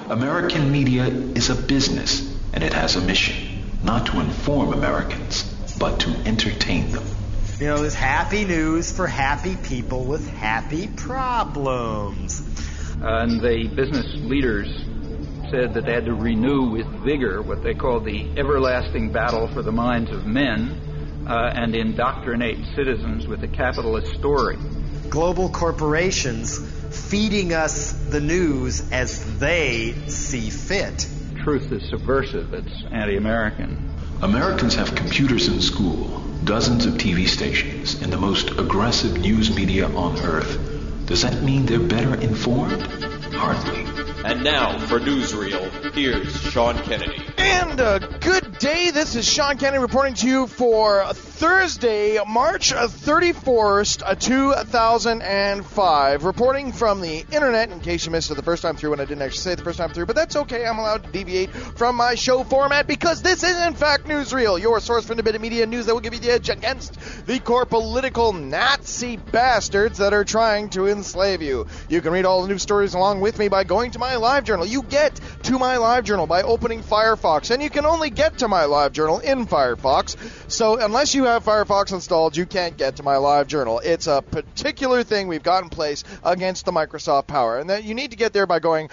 American media is a business, and it has a mission, not to inform Americans, but to entertain them. You know, there's happy news for happy people with happy problems. And the business leaders said that they had to renew with vigor what they called the everlasting battle for the minds of men and indoctrinate citizens with the capitalist story. Global corporations feeding us the news as they see fit. Truth is subversive. It's anti-American. Americans have computers in school, dozens of TV stations, and the most aggressive news media on earth. Does that mean they're better informed? Hardly. And now, for Newsreel, here's Sean Kennedy. And good day. This is Sean Kennedy reporting to you for Thursday, March 31st, 2005. Reporting from the internet, in case you missed it the first time through when I didn't actually say it the first time through. But that's okay. I'm allowed to deviate from my show format because this is, in fact, Newsreel, your source for independent media news that will give you the edge against the core political Nazi bastards that are trying to enslave you. You can read all the news stories along with me by going to my LiveJournal. You get to my LiveJournal by opening Firefox, and you can only get to my LiveJournal in Firefox. So unless you have Firefox installed, you can't get to my LiveJournal. It's a particular thing we've got in place against the Microsoft power, and that you need to get there by going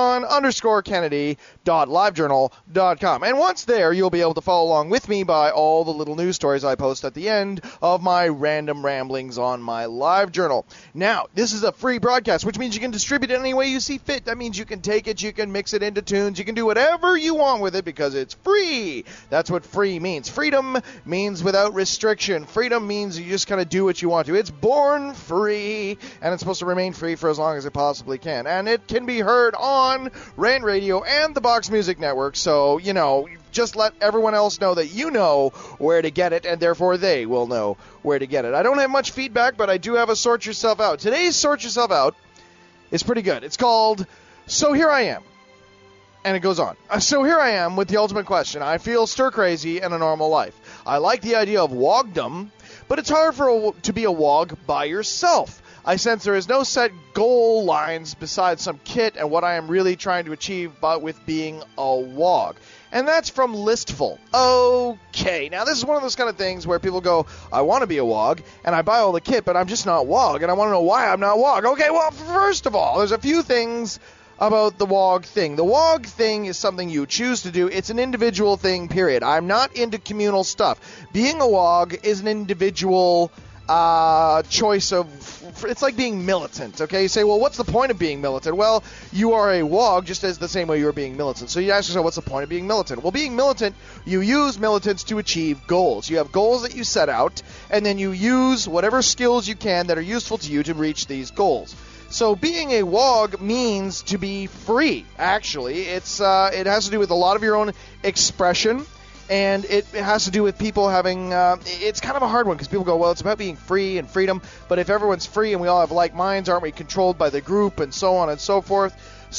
Sean_Kennedy.livejournal.com. And once there, you'll be able to follow along with me by all the little news stories I post at the end of my random ramblings on my LiveJournal. Now, this is a free broadcast, which means you can distribute it any way you see fit. That means you can take it, you can mix it into tunes, you can do whatever you want with it because it's free. That's what free means. Freedom means without restriction. Freedom means you just kind of do what you want to. It's born free, and it's supposed to remain free for as long as it possibly can. And it can be heard on Rain Radio and the Box Music Network, so, you know, just let everyone else know that you know where to get it, and therefore they will know where to get it. I don't have much feedback, but I do have a Sort Yourself Out. Today's Sort Yourself Out is pretty good. It's called So Here I Am. And it goes on. So here I am with the ultimate question. I feel stir-crazy in a normal life. I like the idea of wogdom, but it's hard to be a wog by yourself. I sense there is no set goal lines besides some kit and what I am really trying to achieve with being a wog. And that's from Listful. Okay, now this is one of those kind of things where people go, I want to be a wog, and I buy all the kit, but I'm just not wog, and I want to know why I'm not wog. Okay, well, first of all, there's a few things about the wog thing. The wog thing is something you choose to do. It's an individual thing, period. I'm not into communal stuff. Being a wog is an individual choice of... It's like being militant, okay? You say, well, what's the point of being militant? Well, you are a wog just as the same way you're being militant. So you ask yourself, what's the point of being militant? Well, being militant, you use militants to achieve goals. You have goals that you set out, and then you use whatever skills you can that are useful to you to reach these goals. So being a wog means to be free, actually. It has to do with a lot of your own expression, and it has to do with people having, it's kind of a hard one because people go, well, it's about being free and freedom, but if everyone's free and we all have like minds, aren't we controlled by the group and so on and so forth?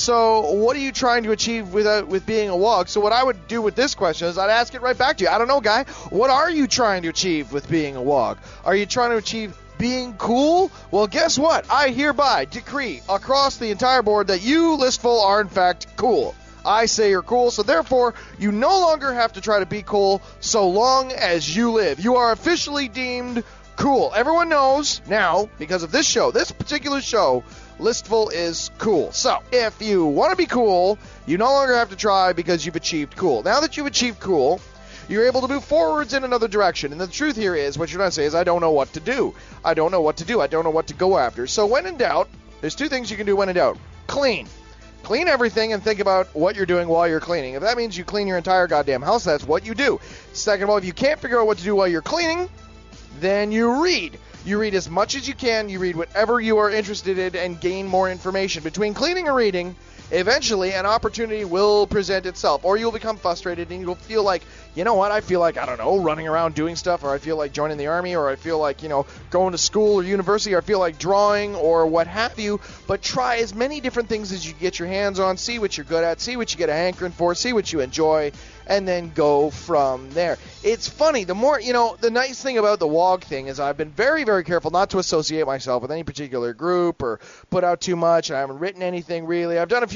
So what are you trying to achieve with being a wog? So what I would do with this question is I'd ask it right back to you. I don't know, guy. What are you trying to achieve with being a wog? Are you trying to achieve being cool? Well, guess what? I hereby decree across the entire board that you, Listful, are in fact cool. I say you're cool, so therefore you no longer have to try to be cool so long as you live. You are officially deemed cool. Everyone knows now, because of this show, this particular show, Listful is cool. So, if you want to be cool, you no longer have to try because you've achieved cool. Now that you've achieved cool, you're able to move forwards in another direction. And the truth here is, what you're not saying is, I don't know what to do. I don't know what to do. I don't know what to go after. So when in doubt, there's two things you can do when in doubt. Clean. Clean everything and think about what you're doing while you're cleaning. If that means you clean your entire goddamn house, that's what you do. Second of all, if you can't figure out what to do while you're cleaning, then you read. You read as much as you can. You read whatever you are interested in and gain more information. Between cleaning and reading, eventually an opportunity will present itself, or you'll become frustrated and you'll feel like, you know what, I feel like, I don't know, running around doing stuff, or I feel like joining the army, or I feel like, you know, going to school or university, or I feel like drawing, or what have you. But try as many different things as you get your hands on, see what you're good at, see what you get a hankering for, see what you enjoy, and then go from there. It's funny, the more, you know, the nice thing about the WOG thing is I've been very, very careful not to associate myself with any particular group or put out too much. I haven't written anything really. I've done a few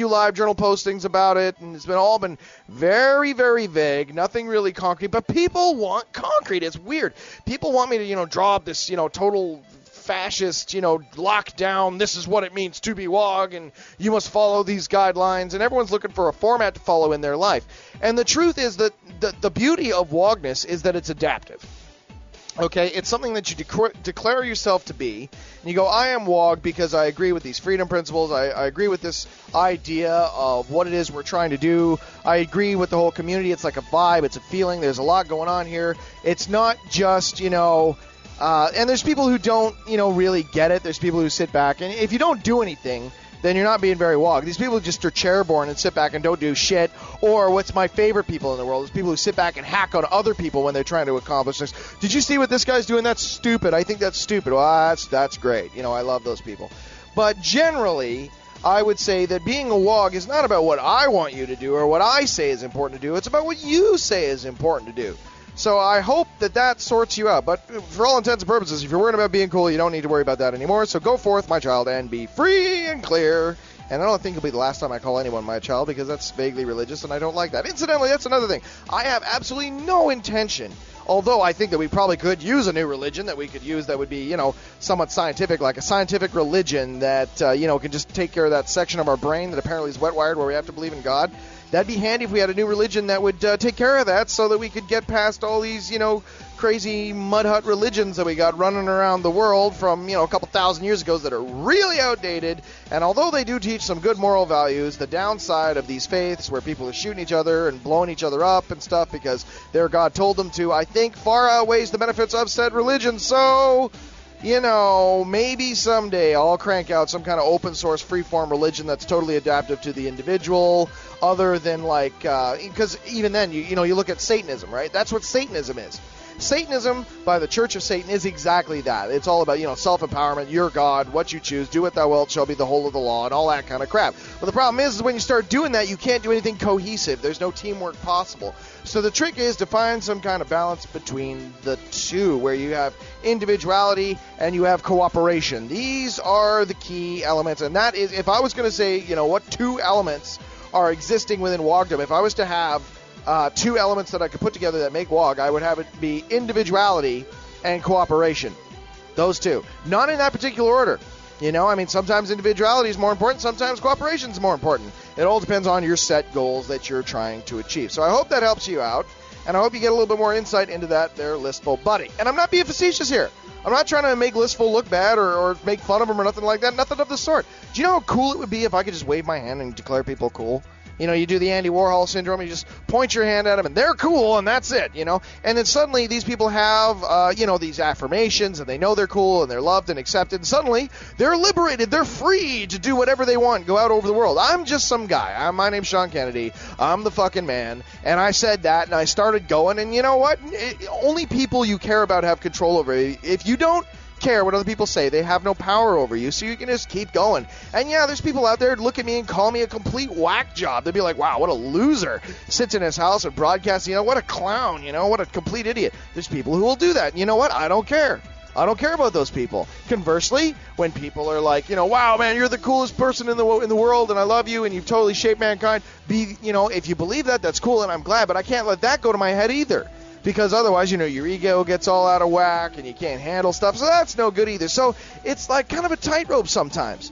few live journal postings about it, and it's been very, very vague, nothing really concrete, but people want concrete. It's weird. People want me to, draw up this, total fascist, lockdown, this is what it means to be WOG, and you must follow these guidelines, and everyone's looking for a format to follow in their life. And the truth is that the beauty of WOGness is that it's adaptive. Okay, it's something that you declare yourself to be, and you go, I am WOG because I agree with these freedom principles, I agree with this idea of what it is we're trying to do, I agree with the whole community, it's like a vibe, it's a feeling, there's a lot going on here, it's not just, and there's people who don't, really get it, there's people who sit back, and if you don't do anything, then you're not being very WOG. These people just are chairborne and sit back and don't do shit. Or what's my favorite people in the world is people who sit back and hack on other people when they're trying to accomplish things. Did you see what this guy's doing? That's stupid. I think that's stupid. Well, that's great. I love those people. But generally, I would say that being a WOG is not about what I want you to do or what I say is important to do. It's about what you say is important to do. So I hope that sorts you out. But for all intents and purposes, if you're worried about being cool, you don't need to worry about that anymore. So go forth, my child, and be free and clear. And I don't think it'll be the last time I call anyone my child, because that's vaguely religious, and I don't like that. Incidentally, that's another thing. I have absolutely no intention, although I think that we probably could use a new religion that we could use that would be, somewhat scientific, like a scientific religion that, can just take care of that section of our brain that apparently is wet-wired where we have to believe in God. That'd be handy if we had a new religion that would take care of that so that we could get past all these, crazy mud hut religions that we got running around the world from, a couple thousand years ago that are really outdated. And although they do teach some good moral values, the downside of these faiths where people are shooting each other and blowing each other up and stuff because their God told them to, I think far outweighs the benefits of said religion. So, maybe someday I'll crank out some kind of open source freeform religion that's totally adaptive to the individual, other than because even then, you look at Satanism, right? That's what Satanism is. Satanism by the Church of Satan is exactly that. It's all about, self-empowerment, your God, what you choose, do what thou wilt shall be the whole of the law, and all that kind of crap. But the problem is when you start doing that, you can't do anything cohesive. There's no teamwork possible. So the trick is to find some kind of balance between the two, where you have individuality and you have cooperation. These are the key elements, and that is, if I was going to say, what two elements are existing within WOGdom, if I was to have two elements that I could put together that make WOG, I would have it be individuality and cooperation. Those two. Not in that particular order. Sometimes individuality is more important, sometimes cooperation is more important. It all depends on your set goals that you're trying to achieve. So I hope that helps you out, and I hope you get a little bit more insight into that there Listful buddy. And I'm not being facetious here. I'm not trying to make Listful look bad or make fun of him or nothing like that. Nothing of the sort. Do you know how cool it would be if I could just wave my hand and declare people cool? You do the Andy Warhol syndrome, you just point your hand at them, and they're cool, and that's it, And then suddenly these people have, these affirmations, and they know they're cool, and they're loved and accepted, and suddenly they're liberated, they're free to do whatever they want, go out over the world. I'm just some guy. My name's Sean Kennedy. I'm the fucking man, and I said that, and I started going, and you know what? Only people you care about have control over you. If you don't care what other people say, they have no power over you, so you can just keep going. And yeah, there's people out there who look at me and call me a complete whack job. They'd be like, wow, what a loser, sits in his house and broadcasts, what a clown, what a complete idiot. There's people who will do that. You know what? I don't care. I don't care about those people. Conversely, when people are like, wow, man, you're the coolest person in the world, and I love you, and you've totally shaped mankind, if you believe that, that's cool, and I'm glad, but I can't let that go to my head either. Because otherwise, your ego gets all out of whack and you can't handle stuff. So that's no good either. So it's like kind of a tightrope sometimes.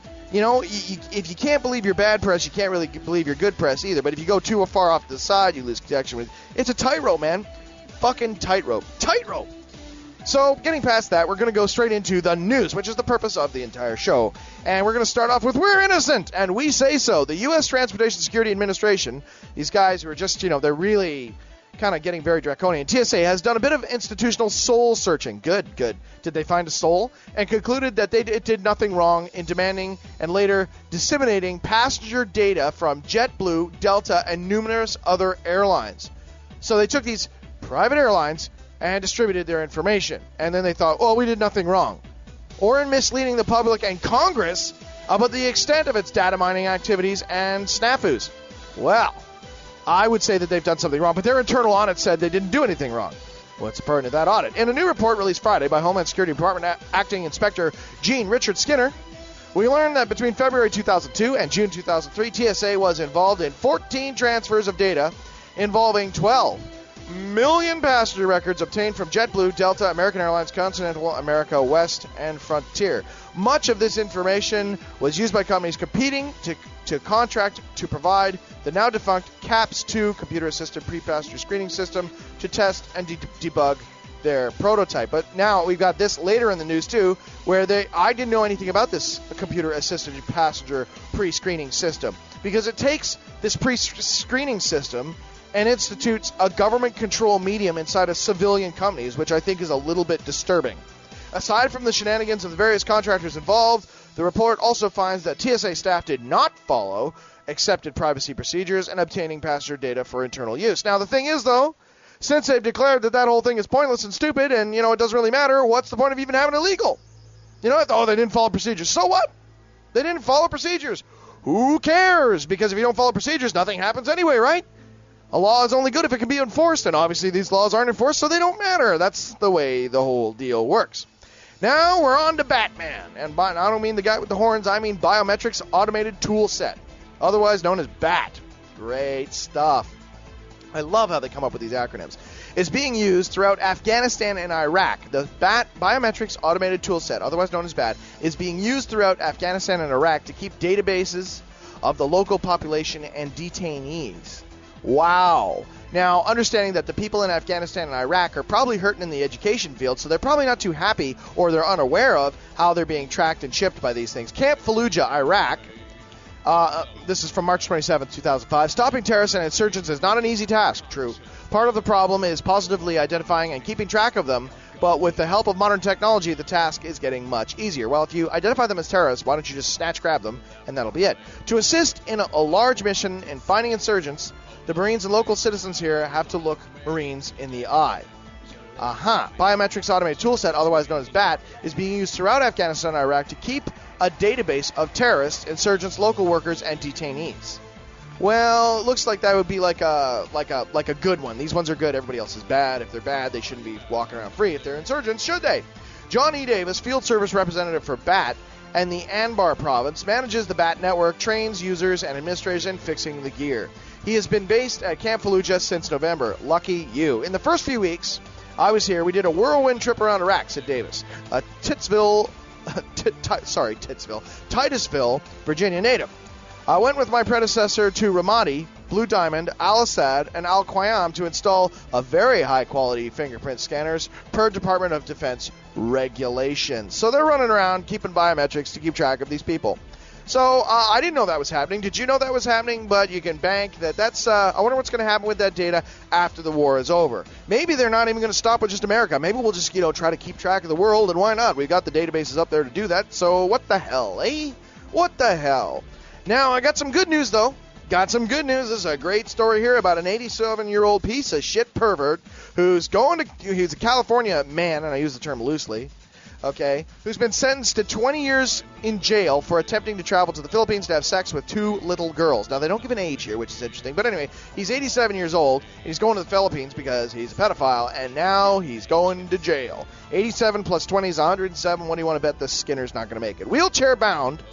If you can't believe your bad press, you can't really believe your good press either. But if you go too far off to the side, you lose connection with. It's a tightrope, man. Fucking tightrope. Tightrope. So getting past that, we're going to go straight into the news, which is the purpose of the entire show. And we're going to start off with we're innocent, and we say so. The U.S. Transportation Security Administration, these guys who are just, they're really kind of getting very draconian. TSA has done a bit of institutional soul searching. Good. Did they find a soul? And concluded that it did nothing wrong in demanding and later disseminating passenger data from JetBlue, Delta, and numerous other airlines. So they took these private airlines and distributed their information. And then they thought, we did nothing wrong. Or in misleading the public and Congress about the extent of its data mining activities and snafus. Well, I would say that they've done something wrong, but their internal audit said they didn't do anything wrong. What's the part of that audit? In a new report released Friday by Homeland Security Department Acting Inspector Jean Richard Skinner, We learned that between February 2002 and June 2003, TSA was involved in 14 transfers of data involving 12 million passenger records obtained from JetBlue, Delta, American Airlines, Continental, America West, and Frontier. Much of this information was used by companies competing to contract to provide the now defunct CAPS-2 computer-assisted pre-passenger screening system to test and debug their prototype. But now we've got this later in the news too, where I didn't know anything about this computer-assisted passenger pre-screening system, because it takes this pre-screening system and institutes a government control medium inside of civilian companies, which I think is a little bit disturbing. Aside from the shenanigans of the various contractors involved, the report also finds that TSA staff did not follow accepted privacy procedures in obtaining passenger data for internal use. Now, the thing is, though, since they've declared that whole thing is pointless and stupid and, it doesn't really matter, what's the point of even having it legal? They didn't follow procedures. So what? They didn't follow procedures. Who cares? Because if you don't follow procedures, nothing happens anyway, right? A law is only good if it can be enforced, and obviously these laws aren't enforced, so they don't matter. That's the way the whole deal works. Now we're on to Batman, and I don't mean the guy with the horns, I mean Biometrics Automated Tool Set, otherwise known as BAT. Great stuff. I love how they come up with these acronyms. It's being used throughout Afghanistan and Iraq. The BAT, Biometrics Automated Tool Set, otherwise known as BAT, is being used throughout Afghanistan and Iraq to keep databases of the local population and detainees. Wow. Now, understanding that the people in Afghanistan and Iraq are probably hurting in the education field, so they're probably not too happy, or they're unaware of how they're being tracked and shipped by these things. Camp Fallujah, Iraq. This is from March 27, 2005. Stopping terrorists and insurgents is not an easy task, true. Part of the problem is positively identifying and keeping track of them, but with the help of modern technology, the task is getting much easier. Well, if you identify them as terrorists, why don't you just grab them, and that'll be it. To assist in a large mission in finding insurgents, the Marines and local citizens here have to look Marines in the eye. Biometrics Automated Toolset, otherwise known as BAT, is being used throughout Afghanistan and Iraq to keep a database of terrorists, insurgents, local workers, and detainees. Well, it looks like that would be like a good one. These ones are good. Everybody else is bad. If they're bad, they shouldn't be walking around free. If they're insurgents, should they? John E. Davis, Field Service Representative for BAT and the Anbar Province, manages the BAT network, trains users and administrators in fixing the gear. He has been based at Camp Fallujah since November. Lucky you. In the first few weeks I was here, we did a whirlwind trip around Iraq, said Davis. Titusville, Virginia native. I went with my predecessor to Ramadi, Blue Diamond, Al-Assad, and Al-Qayyam to install a very high-quality fingerprint scanners per Department of Defense regulations. So they're running around keeping biometrics to keep track of these people. So I didn't know that was happening. Did you know that was happening? But you can bank that that's I wonder what's going to happen with that data after the war is over. Maybe they're not even going to stop with just America. Maybe we'll just, try to keep track of the world, and why not? We've got the databases up there to do that, so what the hell, eh? What the hell? Now, I got some good news, though. Got some good news. This is a great story here about an 87-year-old piece of shit pervert he's a California man, and I use the term loosely, okay, who's been sentenced to 20 years in jail for attempting to travel to the Philippines to have sex with 2 little girls. Now, they don't give an age here, which is interesting. But anyway, he's 87 years old, and he's going to the Philippines because he's a pedophile, and now he's going to jail. 87 plus 20 is 107. What do you want to bet this Skinner's not going to make it? Wheelchair-bound.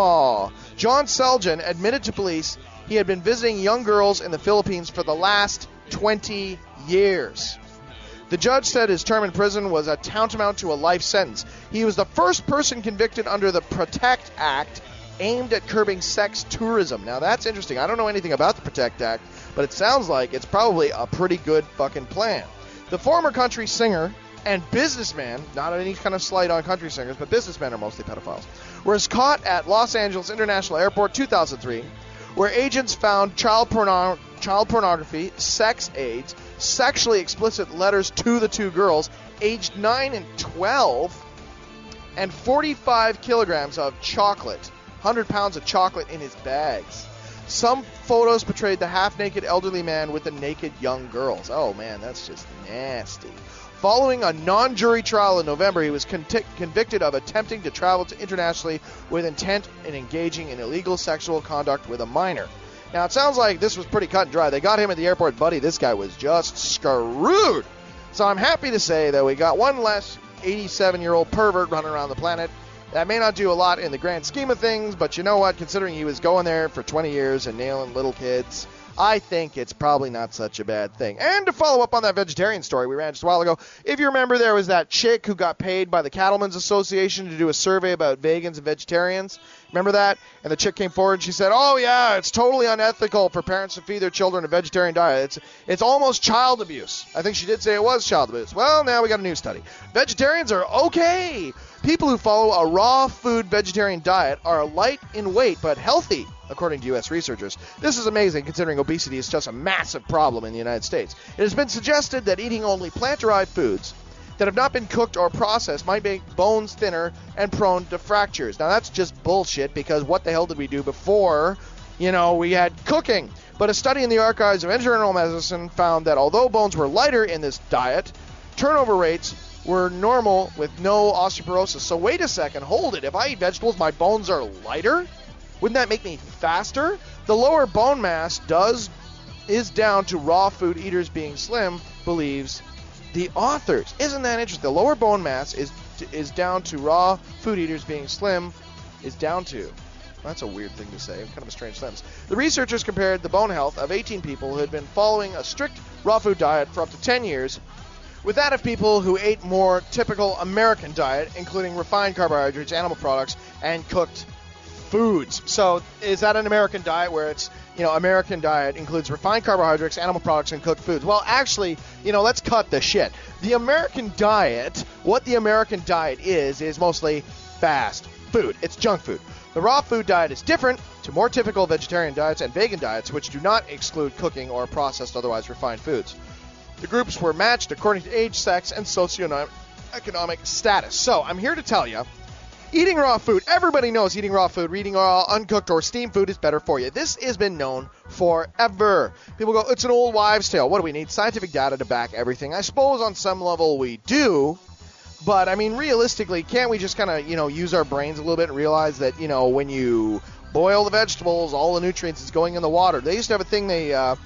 John Seljan admitted to police he had been visiting young girls in the Philippines for the last 20 years. The judge said his term in prison was a tantamount to a life sentence. He was the first person convicted under the PROTECT Act aimed at curbing sex tourism. Now, that's interesting. I don't know anything about the PROTECT Act, but it sounds like it's probably a pretty good fucking plan. The former country singer and businessman, not any kind of slight on country singers, but businessmen are mostly pedophiles, was caught at Los Angeles International Airport 2003, where agents found child pornography, sex aids, sexually explicit letters to the 2 girls, aged 9 and 12, and 45 kilograms of chocolate, 100 pounds of chocolate in his bags. Some photos portrayed the half-naked elderly man with the naked young girls. Oh, man, that's just nasty. Following a non-jury trial in November, he was convicted of attempting to travel internationally with intent in engaging in illegal sexual conduct with a minor. Now, it sounds like this was pretty cut and dry. They got him at the airport, buddy. This guy was just screwed. So I'm happy to say that we got one less 87-year-old pervert running around the planet, That may not do a lot in the grand scheme of things, but you know what? Considering he was going there for 20 years and nailing little kids, I think it's probably not such a bad thing. And to follow up on that vegetarian story we ran just a while ago, if you remember, there was that chick who got paid by the Cattlemen's Association to do a survey about vegans and vegetarians. Remember that? And the chick came forward and she said, oh, yeah, it's totally unethical for parents to feed their children a vegetarian diet. It's almost child abuse. I think she did say it was child abuse. Well, now we got a new study. Vegetarians are okay. People who follow a raw food vegetarian diet are light in weight but healthy, according to U.S. researchers. This is amazing considering obesity is just a massive problem in the United States. It has been suggested that eating only plant-derived foods that have not been cooked or processed might make bones thinner and prone to fractures. Now, that's just bullshit because what the hell did we do before, we had cooking? But a study in the Archives of Internal Medicine found that although bones were lighter in this diet, turnover rates were normal with no osteoporosis. So wait a second, hold it. If I eat vegetables, my bones are lighter? Wouldn't that make me faster? The lower bone mass is down to raw food eaters being slim, believes the authors. Isn't that interesting? The lower bone mass is down to raw food eaters being slim, is down to. That's a weird thing to say, kind of a strange sentence. The researchers compared the bone health of 18 people who had been following a strict raw food diet for up to 10 years with that of people who ate more typical American diet, including refined carbohydrates, animal products, and cooked foods. So is that an American diet where it's, American diet includes refined carbohydrates, animal products, and cooked foods? Well, actually, let's cut the shit. The American diet, what the American diet is mostly fast food. It's junk food. The raw food diet is different to more typical vegetarian diets and vegan diets, which do not exclude cooking or processed otherwise refined foods. The groups were matched according to age, sex, and socioeconomic status. So I'm here to tell you, eating raw food, everybody knows eating raw food, eating raw, uncooked, or steamed food is better for you. This has been known forever. People go, it's an old wives' tale. What do we need? Scientific data to back everything. I suppose on some level we do, but I mean, realistically, can't we just kind of, use our brains a little bit and realize that, when you boil the vegetables, all the nutrients is going in the water. They used to have a thing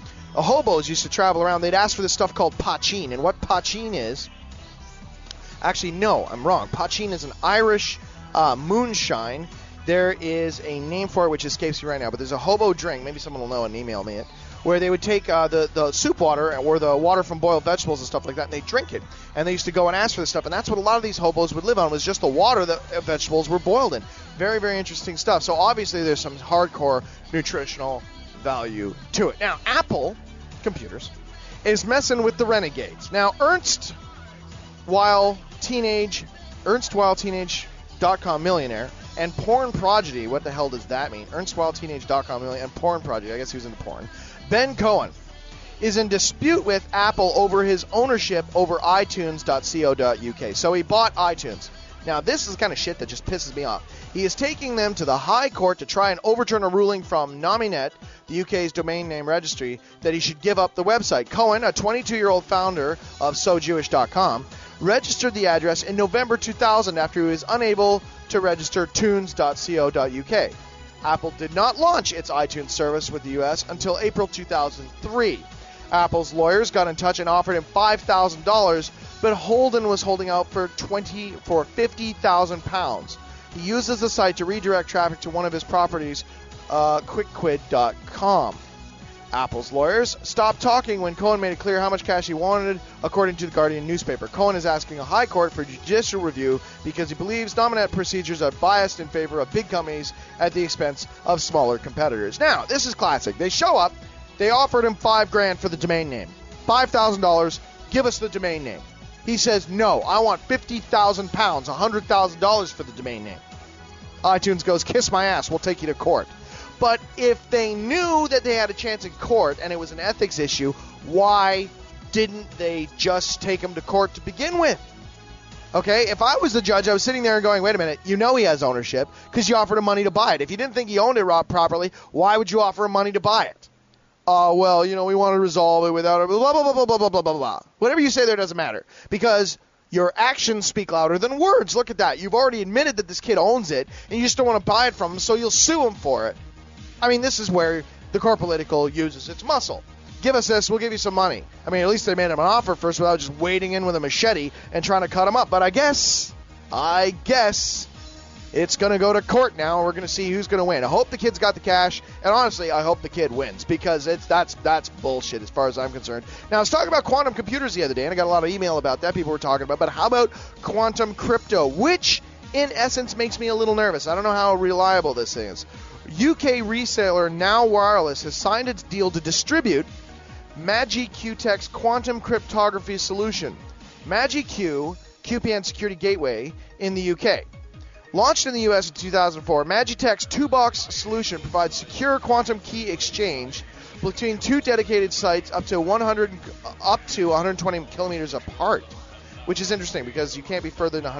hobos used to travel around. They'd ask for this stuff called pochine. And what pochine is... Actually, no, I'm wrong. Pochine is an Irish moonshine. There is a name for it which escapes me right now, but there's a hobo drink. Maybe someone will know and email me it. Where they would take the soup water or the water from boiled vegetables and stuff like that, and they drink it. And they used to go and ask for this stuff. And that's what a lot of these hobos would live on, was just the water that vegetables were boiled in. Very, very interesting stuff. So obviously there's some hardcore nutritional value to it. Now, Apple Computers is messing with the renegades. Now, erstwhile teenage.com millionaire and porn prodigy, what the hell does that mean? Erstwhile teenage.com millionaire and porn prodigy, I guess he was into porn. Ben Cohen is in dispute with Apple over his ownership over iTunes.co.uk. So he bought iTunes. Now, this is the kind of shit that just pisses me off. He is taking them to the High Court to try and overturn a ruling from Nominet, the UK's domain name registry, that he should give up the website. Cohen, a 22-year-old founder of SoJewish.com, registered the address in November 2000 after he was unable to register tunes.co.uk. Apple did not launch its iTunes service with the U.S. until April 2003. Apple's lawyers got in touch and offered him $5,000, but Holden was holding out for £50,000. He uses the site to redirect traffic to one of his properties, quickquid.com. Apple's lawyers stopped talking when Cohen made it clear how much cash he wanted, according to the Guardian newspaper. Cohen is asking a high court for judicial review because he believes Nominet procedures are biased in favor of big companies at the expense of smaller competitors. Now, this is classic. They show up, they offered him $5,000 for the domain name. $5,000, give us the domain name. He says, no, I want £50,000, $100,000 for the domain name. iTunes goes, kiss my ass, we'll take you to court. But if they knew that they had a chance in court and it was an ethics issue, why didn't they just take him to court to begin with? Okay, if I was the judge, I was sitting there and going, wait a minute, he has ownership because you offered him money to buy it. If you didn't think he owned it properly, why would you offer him money to buy it? Well, we want to resolve it without a blah, blah, blah, blah, blah, blah, blah, blah, blah. Whatever you say there doesn't matter because your actions speak louder than words. Look at that. You've already admitted that this kid owns it and you just don't want to buy it from him, so you'll sue him for it. I mean, this is where the core political uses its muscle. Give us this, we'll give you some money. I mean, at least they made him an offer first without just wading in with a machete and trying to cut him up. But I guess, It's going to go to court now, and we're going to see who's going to win. I hope the kid's got the cash, and honestly, I hope the kid wins, because that's bullshit as far as I'm concerned. Now, I was talking about quantum computers the other day, and I got a lot of email about that. People were talking about, but how about quantum crypto, which in essence makes me a little nervous. I don't know how reliable this is. UK reseller Now Wireless has signed its deal to distribute MagiQTech's quantum cryptography solution, MagiQ QPN Security Gateway, in the UK. Launched in the US in 2004, MagiTech's two-box solution provides secure quantum key exchange between two dedicated sites up to 120 kilometers apart, which is interesting because you can't be further than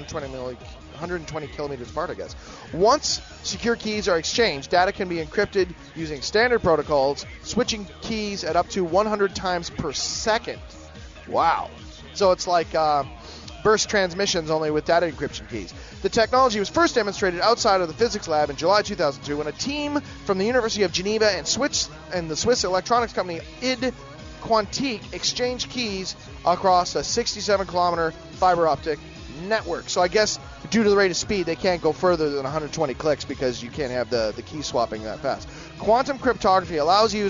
120 kilometers apart, I guess. Once secure keys are exchanged, data can be encrypted using standard protocols, switching keys at up to 100 times per second. Wow. So it's like burst transmissions, only with data encryption keys. The technology was first demonstrated outside of the physics lab in July 2002 when a team from the University of Geneva and the Swiss electronics company id Quantique exchanged keys across a 67-kilometer fiber optic network. So I guess due to the rate of speed, they can't go further than 120 clicks because you can't have the key swapping that fast. Quantum cryptography allows two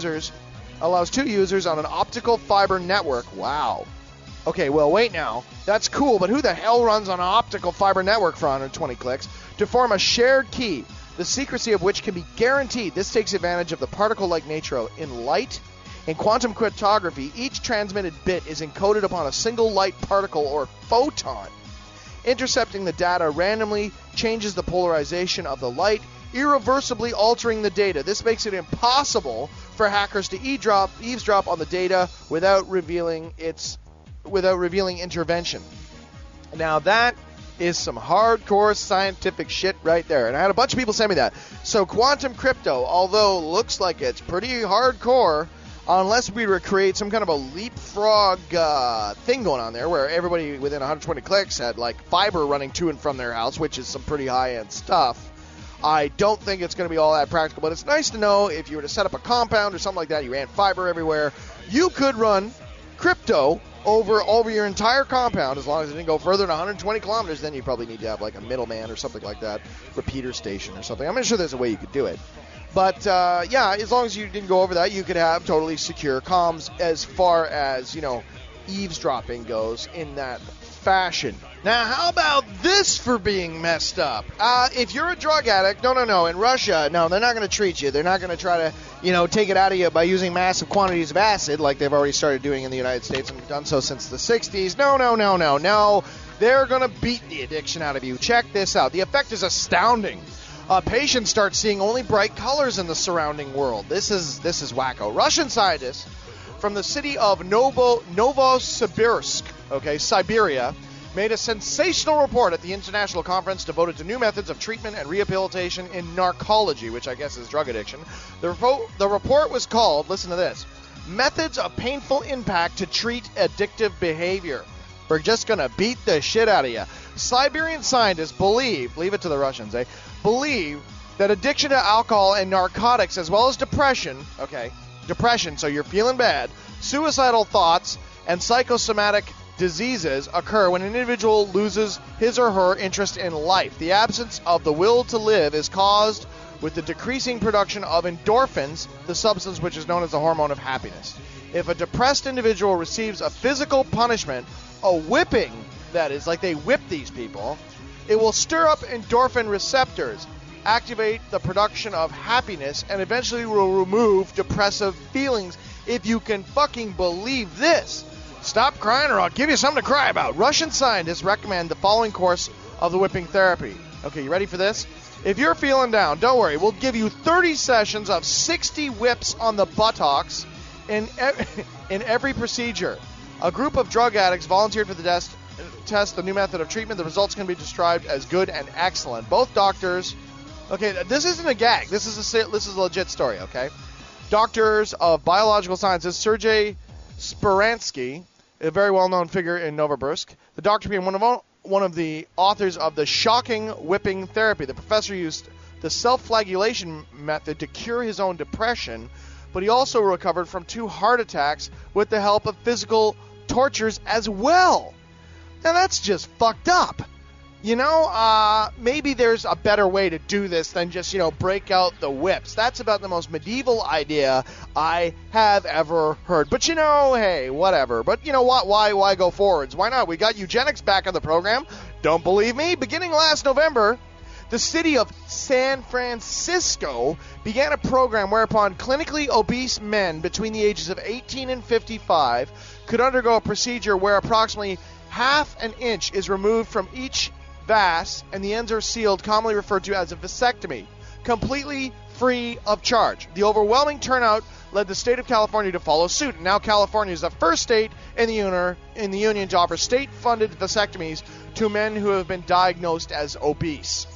users on an optical fiber network. Wow. Okay, well, wait now. That's cool, but who the hell runs on an optical fiber network for 120 clicks? To form a shared key, the secrecy of which can be guaranteed. This takes advantage of the particle-like nature in light. In quantum cryptography, each transmitted bit is encoded upon a single light particle or photon. Intercepting the data randomly changes the polarization of the light, irreversibly altering the data. This makes it impossible for hackers to eavesdrop on the data without revealing intervention. Now that is some hardcore scientific shit right there, and I had a bunch of people send me that. So quantum crypto, although looks like it's pretty hardcore, unless we recreate some kind of a leapfrog thing going on there where everybody within 120 clicks had like fiber running to and from their house, which is some pretty high-end stuff, I don't think it's going to be all that practical. But it's nice to know if you were to set up a compound or something like that, you ran fiber everywhere, you could run crypto over your entire compound, as long as it didn't go further than 120 kilometers. Then you probably need to have like a middleman or something like that, repeater station or something. I'm not sure there's a way you could do it. But, yeah, as long as you didn't go over that, you could have totally secure comms as far as, eavesdropping goes in that fashion. Now, how about this for being messed up? If you're a drug addict, no, in Russia, no, they're not going to treat you. They're not going to try to, take it out of you by using massive quantities of acid like they've already started doing in the United States and done so since the 60s. No. They're going to beat the addiction out of you. Check this out. The effect is astounding. Patients start seeing only bright colors in the surrounding world. This is wacko. Russian scientists from the city of Novosibirsk, Siberia, made a sensational report at the international conference devoted to new methods of treatment and rehabilitation in narcology, which I guess is drug addiction. The report was called, listen to this, Methods of Painful Impact to Treat Addictive Behavior. We're just going to beat the shit out of you. Siberian scientists believe, leave it to the Russians, believe that addiction to alcohol and narcotics, as well as depression, so you're feeling bad, suicidal thoughts, and psychosomatic diseases occur when an individual loses his or her interest in life. The absence of the will to live is caused with the decreasing production of endorphins, the substance which is known as the hormone of happiness. If a depressed individual receives a physical punishment, a whipping, that is, like they whip these people, it will stir up endorphin receptors, activate the production of happiness, and eventually will remove depressive feelings. If you can fucking believe this. Stop crying or I'll give you something to cry about. Russian scientists recommend the following course of the whipping therapy. Okay, you ready for this? If you're feeling down, don't worry. We'll give you 30 sessions of 60 whips on the buttocks in every procedure. A group of drug addicts volunteered for the test the new method of treatment. The results can be described as good and excellent. Both doctors... Okay, this isn't a gag. This is a legit story, okay? Doctors of biological sciences, Sergei Speransky, a very well-known figure in Novosibirsk, the doctor being one of the authors of the shocking whipping therapy. The professor used the self-flagellation method to cure his own depression, but he also recovered from 2 heart attacks with the help of physical tortures as well. Now that's just fucked up. maybe there's a better way to do this than just, break out the whips. That's about the most medieval idea I have ever heard. But, hey, whatever. But, what? Why go forwards? Why not? We got eugenics back on the program. Don't believe me? Beginning last November, the city of San Francisco began a program whereupon clinically obese men between the ages of 18 and 55 could undergo a procedure where approximately half an inch is removed from each vas and the ends are sealed, commonly referred to as a vasectomy, completely free of charge. The overwhelming turnout led the state of California to follow suit, and now California is the first state in the union to offer state-funded vasectomies to men who have been diagnosed as obese.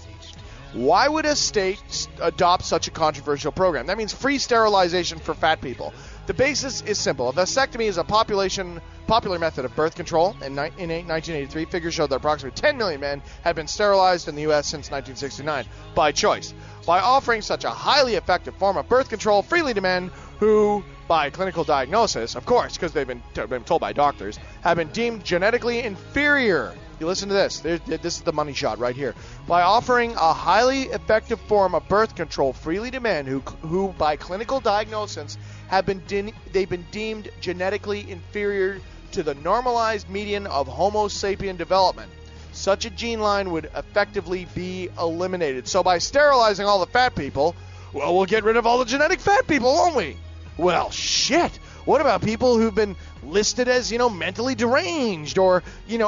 Why would a state adopt such a controversial program? That means free sterilization for fat people. The basis is simple. A vasectomy is a popular method of birth control. In 1983, figures showed that approximately 10 million men had been sterilized in the U.S. since 1969 by choice. By offering such a highly effective form of birth control freely to men who, by clinical diagnosis, of course, because they've been told by doctors, have been deemed genetically inferior. You listen to this. This is the money shot right here. By offering a highly effective form of birth control freely to men who by clinical diagnosis have been deemed genetically inferior to the normalized median of Homo sapien development, such a gene line would effectively be eliminated. So by sterilizing all the fat people, well, we'll get rid of all the genetic fat people, won't we? Well, shit. What about people who've been listed as, mentally deranged or,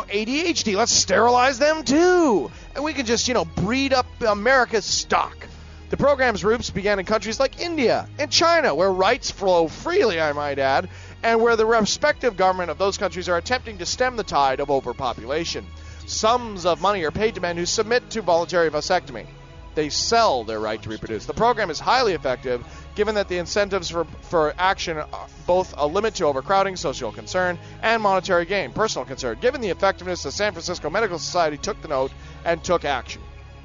ADHD? Let's sterilize them too. And we can just, breed up America's stock. The program's roots began in countries like India and China, where rights flow freely, I might add, and where the respective government of those countries are attempting to stem the tide of overpopulation. Sums of money are paid to men who submit to voluntary vasectomy. They sell their right to reproduce. The program is highly effective, given that the incentives for action are both a limit to overcrowding, social concern, and monetary gain, personal concern. Given the effectiveness, the San Francisco Medical Society took the note and took action.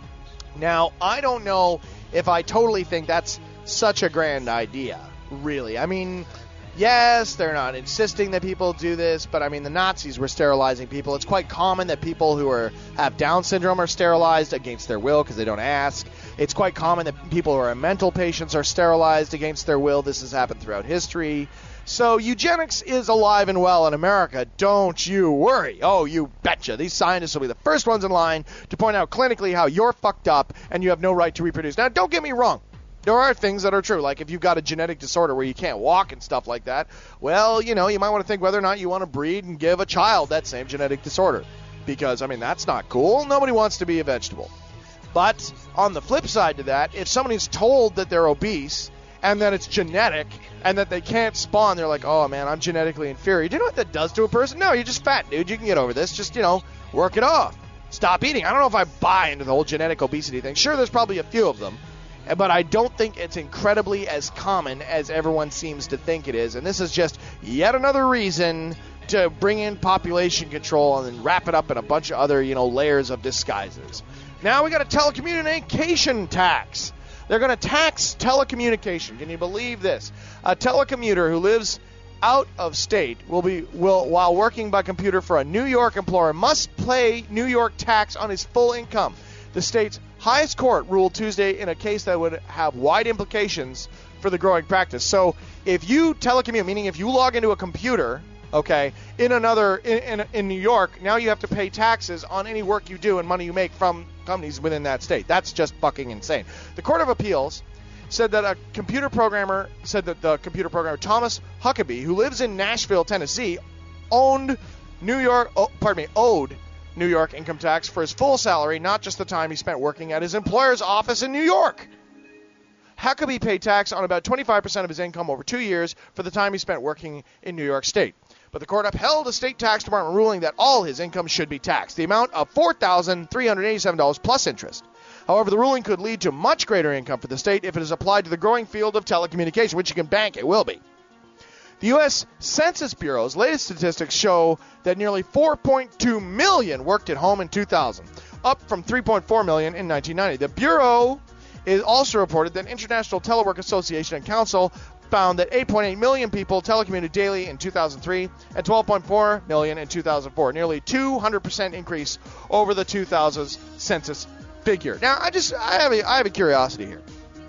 Now, I don't know if I totally think that's such a grand idea, really. I mean, yes, they're not insisting that people do this, but I mean, the Nazis were sterilizing people. It's quite common that people who have Down syndrome are sterilized against their will because they don't ask. It's quite common that people who are mental patients are sterilized against their will. This has happened throughout history. So eugenics is alive and well in America. Don't you worry. Oh, you betcha. These scientists will be the first ones in line to point out clinically how you're fucked up and you have no right to reproduce. Now, don't get me wrong. There are things that are true, like if you've got a genetic disorder where you can't walk and stuff like that, well, you might want to think whether or not you want to breed and give a child that same genetic disorder. Because, that's not cool. Nobody wants to be a vegetable. But on the flip side to that, if somebody's told that they're obese and that it's genetic and that they can't spawn, they're like, oh, man, I'm genetically inferior. Do you know what that does to a person? No, you're just fat, dude. You can get over this. Just, work it off. Stop eating. I don't know if I buy into the whole genetic obesity thing. Sure, there's probably a few of them. But I don't think it's incredibly as common as everyone seems to think it is. And this is just yet another reason to bring in population control and then wrap it up in a bunch of other, layers of disguises. Now we got a telecommunication tax. They're going to tax telecommunication. Can you believe this? A telecommuter who lives out of state while working by computer for a New York employer must pay New York tax on his full income. The state's highest court ruled Tuesday in a case that would have wide implications for the growing practice. So if you telecommute, meaning if you log into a computer, okay, in New York, now you have to pay taxes on any work you do and money you make from companies within that state. That's just fucking insane. The Court of Appeals said that the computer programmer Thomas Huckabee, who lives in Nashville, Tennessee, owed New York income tax for his full salary, not just the time he spent working at his employer's office in New York. Huckabee paid tax on about 25% of his income over 2 years for the time he spent working in New York State. But the court upheld a state tax department ruling that all his income should be taxed, the amount of $4,387 plus interest. However, the ruling could lead to much greater income for the state if it is applied to the growing field of telecommunication, which you can bank it will be. The U.S. Census Bureau's latest statistics show that nearly 4.2 million worked at home in 2000, up from 3.4 million in 1990. The Bureau is also reported that International Telework Association and Council found that 8.8 million people telecommuted daily in 2003 and 12.4 million in 2004, nearly 200% increase over the 2000s census figure. Now, I have a curiosity here.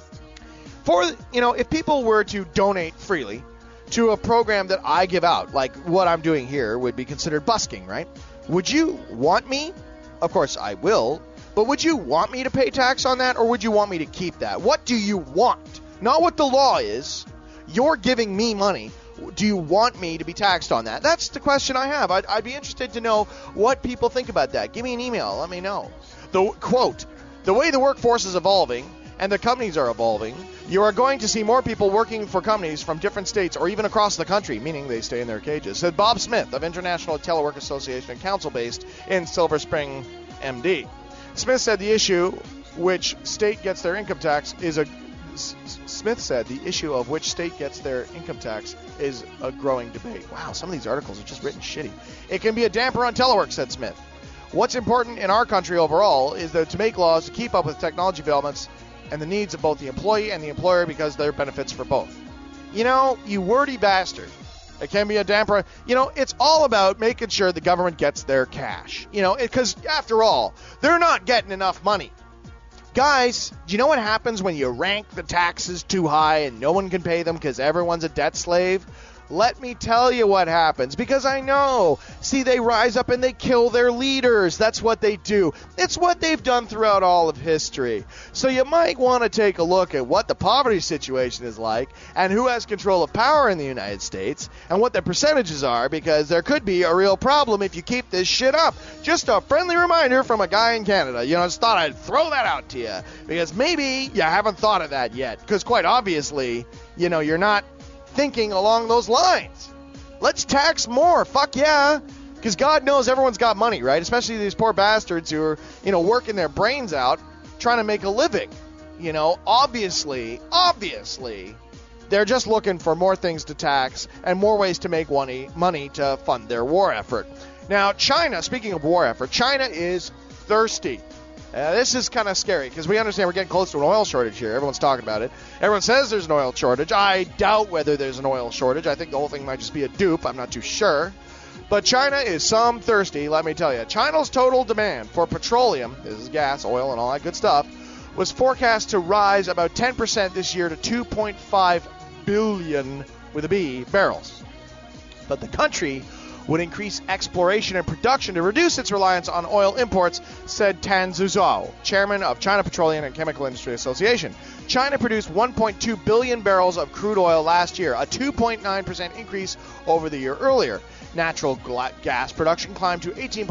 If people were to donate freely to a program that I give out, like what I'm doing here would be considered busking, right? Would you want me? Of course I will, but would you want me to pay tax on that, or would you want me to keep that? What do you want? Not what the law is. You're giving me money. Do you want me to be taxed on that? That's the question I have. I'd be interested to know what people think about that. Give me an email. Let me know. Quote, the way the workforce is evolving and the companies are evolving, you are going to see more people working for companies from different states or even across the country, meaning they stay in their cages, said Bob Smith of International Telework Association and Council based in Silver Spring, MD. Smith said the issue which state gets their income tax is a growing debate. Wow, some of these articles are just written shitty. It can be a damper on telework, said Smith. What's important in our country overall is that to make laws to keep up with technology developments and the needs of both the employee and the employer because there are benefits for both. You wordy bastard. It can be a damper. It's all about making sure the government gets their cash. Because after all, they're not getting enough money. Guys, do you know what happens when you rank the taxes too high and no one can pay them because everyone's a debt slave? Let me tell you what happens, because I know. See, they rise up and they kill their leaders. That's what they do. It's what they've done throughout all of history. So you might want to take a look at what the poverty situation is like and who has control of power in the United States and what the percentages are, because there could be a real problem if you keep this shit up. Just a friendly reminder from a guy in Canada. Just thought I'd throw that out to you, because maybe you haven't thought of that yet, because quite obviously, you're not thinking along those lines. Let's tax more. Fuck yeah. Because God knows everyone's got money, right? Especially these poor bastards who are, working their brains out trying to make a living. Obviously, they're just looking for more things to tax and more ways to make money to fund their war effort. Now, China, speaking of war effort, China is thirsty. This is kind of scary because we understand we're getting close to an oil shortage here. Everyone's talking about it. Everyone says there's an oil shortage. I doubt whether there's an oil shortage. I think the whole thing might just be a dupe. I'm not too sure. But China is some thirsty, let me tell you. China's total demand for petroleum, this is gas, oil, and all that good stuff, was forecast to rise about 10% this year to 2.5 billion, with a B, barrels. But the country would increase exploration and production to reduce its reliance on oil imports, said Tan Zhuo, chairman of China Petroleum and Chemical Industry Association. China produced 1.2 billion barrels of crude oil last year, a 2.9% increase over the year earlier. Natural gas production climbed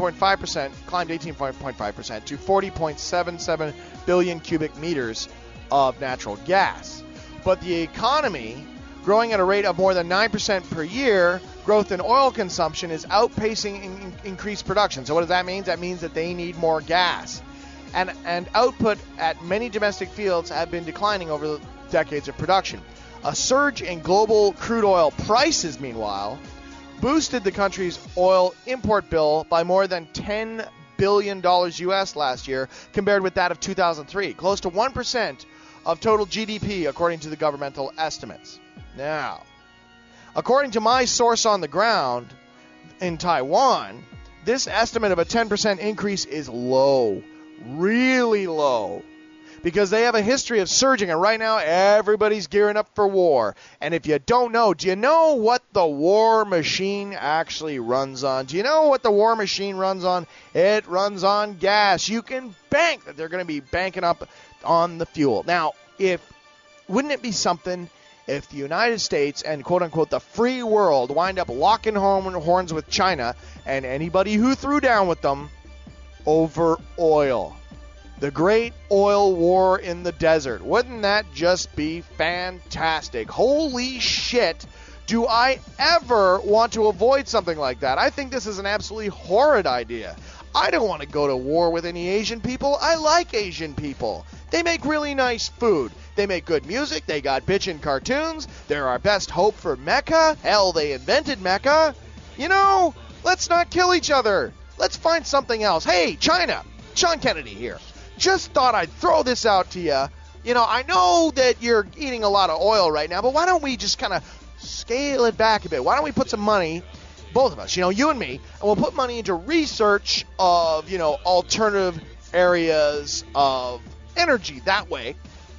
18.5% to 40.77 billion cubic meters of natural gas. But the economy, growing at a rate of more than 9% per year, growth in oil consumption is outpacing increased production. So what does that mean? That means that they need more gas. And output at many domestic fields have been declining over the decades of production. A surge in global crude oil prices, meanwhile, boosted the country's oil import bill by more than $10 billion US last year, compared with that of 2003, close to 1% of total GDP, according to the governmental estimates. Now, according to my source on the ground in Taiwan, this estimate of a 10% increase is low, really low, because they have a history of surging, and right now everybody's gearing up for war. And if you don't know, do you know what the war machine actually runs on? Do you know what the war machine runs on? It runs on gas. You can bank that they're going to be banking up on the fuel. Now, wouldn't it be something if the United States and quote-unquote the free world wind up locking horns with China and anybody who threw down with them over oil? The great oil war in the desert. Wouldn't that just be fantastic? Holy shit, do I ever want to avoid something like that? I think this is an absolutely horrid idea. I don't want to go to war with any Asian people. I like Asian people. They make really nice food. They make good music. They got bitchin' cartoons. They're our best hope for Mecca. Hell, they invented Mecca. Let's not kill each other. Let's find something else. Hey, China. Sean Kennedy here. Just thought I'd throw this out to you. I know that you're eating a lot of oil right now, but why don't we just kind of scale it back a bit? Why don't we put some money, both of us, you and me, and we'll put money into research of, alternative areas of energy. That way,